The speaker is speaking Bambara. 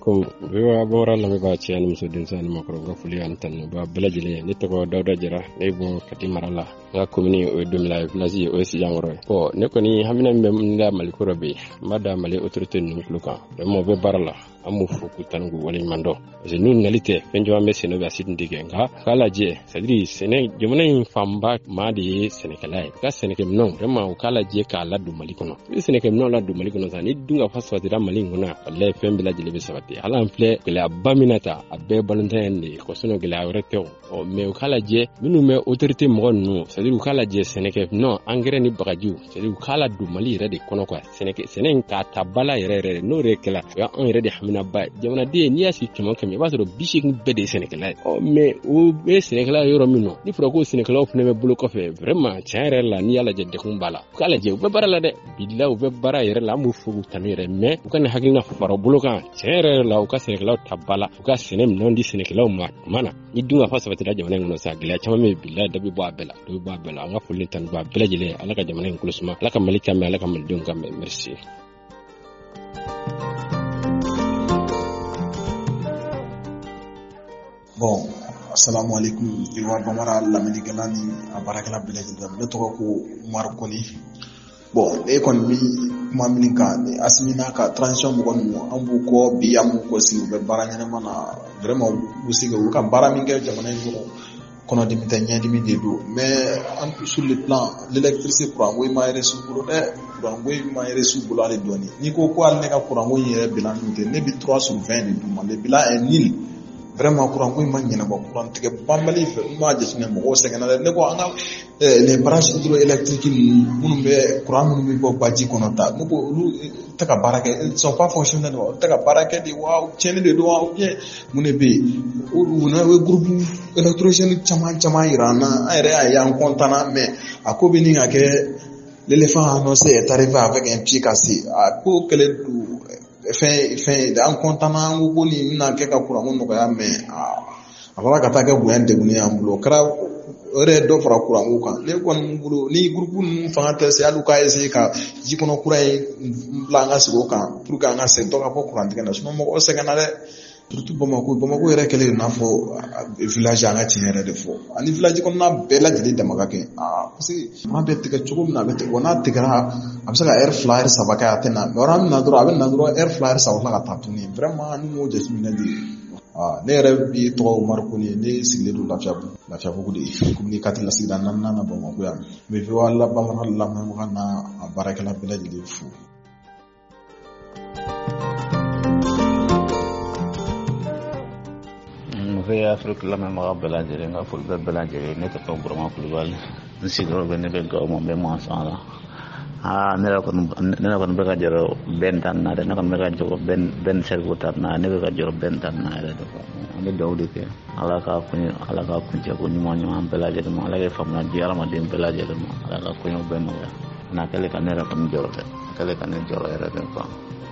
alaikum. Biwa bora la ba ci an muso din san makro ga fuli an tan ba belajile ni to ko dawda jira ne bo kati marala ga komini o dum la placi o si jangoro ko ne ko ni hamina mem nda maliko robe mada mali autorité nun kluka mo be barala amu fuku tangu wali mando je nun nalite penjo ambe sene ba sit ndige nga kala je sadri sene jomuna in famba madi sene kala ka sene kem non vraiment kala je ka la du maliko no sene kem non la du maliko no sani dunga faswa dira malingo na wallahi fembe la jele be sabati ala ample kala baminata abbe balantende ko sono gila rete o me kala je minu me autorité mo no sadri kala je sene kem non engrais ni bagaju sadri kala du mali rede kono ko sene ka tabala yere no rekela ya on rede na ba jamana de ni asi kimo kemi ba so bishin bede Sénégal o mais o be Sénégal yoro mino ni fura ko Sénégal of ne me bulo ko fe vraiment tiare la ni ala jedde kum bala kala je be barala de billa o be bara yere la mu fugu tanire mais ko ne hakina faro bulo kan tiare la o ka Sénégal tabala o ka senem non di Sénégal ma mana ni dunga fa sabati da jamana ngono sa gila chama me billa da bi bo abela nga fulin tan ba bela jile ala ka jamana ngulsuma ala ka malika me ala ka mal dunga me merci. Bon, assalamu alaikum. Iwa Bamara lamini galani abarakala bilaji da ne toko ko Marconi. Bon, e kon mi kuma mini ka asmina ka transition mo kon ambu ko bi amu ko si be baranyana mana vraiment usiga ka baraminga jamana ngoro kono dimita nyadi mi dedo mais sur le plan l'électricité pour envoyer ma resu pour envoyer ma resu pour aller donner ni ko ko al ne ka pour envoyer bilan ne bi 3 sur 20 de tout le bilan est nul. Vraiment courant ko man ñena ba courant tege bambali fe ma je ne mo segana ne ko anga les branches hydroélectriques munu be courant munu be baji kono ta mo ko taka barake ils sont pas fonctionnels taka barake di waaw chene de do waaw bien munu be o na we groupe électrogène chama irana ayre ay en contana mais akobi ni ngake l'éléphant annoncé est arrivé avec un pied cassé a ko kele fin en contenant ngo ni na ke ka kura ngo ko ya me abara kata ke buyan de buni ambulo kra ore do fara kura ngo kan le kon ngulo ni groupe nu fanta se aluka ese ka jikono kura blanga sigo kan pour ka nga se to ka ko kura ndika na sumo mo se kana le surtout Bamako yɛrɛ kɛlen na fɔ village an ka tiɲɛ yɛrɛ de fɔ ani village kɔnɔna bɛɛ lajɛlen dama ka kɛ parce que maa bɛ tigɛ cogo min na a bɛ tigɛ wa n'a tigɛra a bɛ se ka heure 2 heure 3 kɛ a tɛ na mais yɔrɔ min na dɔrɔn a bɛ na dɔrɔn heure 2 heure 3 tila ka taa tuguni vraiment ni m'o jateminɛ de ne yɛrɛ bi tɔgɔ Umaru Kone ne sigilen don Lafiyabugu de ye commune 4 la sigida 4 na Bamako yan n bɛ VOA Bamara lamɛnbaga n'a a baarakɛla bɛɛ lajɛlen fo. Ve Afrique la même bela jere nga ful be bela jere ne to Burama Kulubali nsigro be ne be go mo be mo sala ne la kon be ka jero ben tan na de ne kon be ka jero ben sergo tan na ne be ka jero ben tan na de ko ande dawdi ke ala ka ku je ko ni mo am bela jere mo ala ke famna jara ma dem bela jere mo ala ka ku no ben mo na kale ka ne ra kon jero de kale ka ne jero era de ko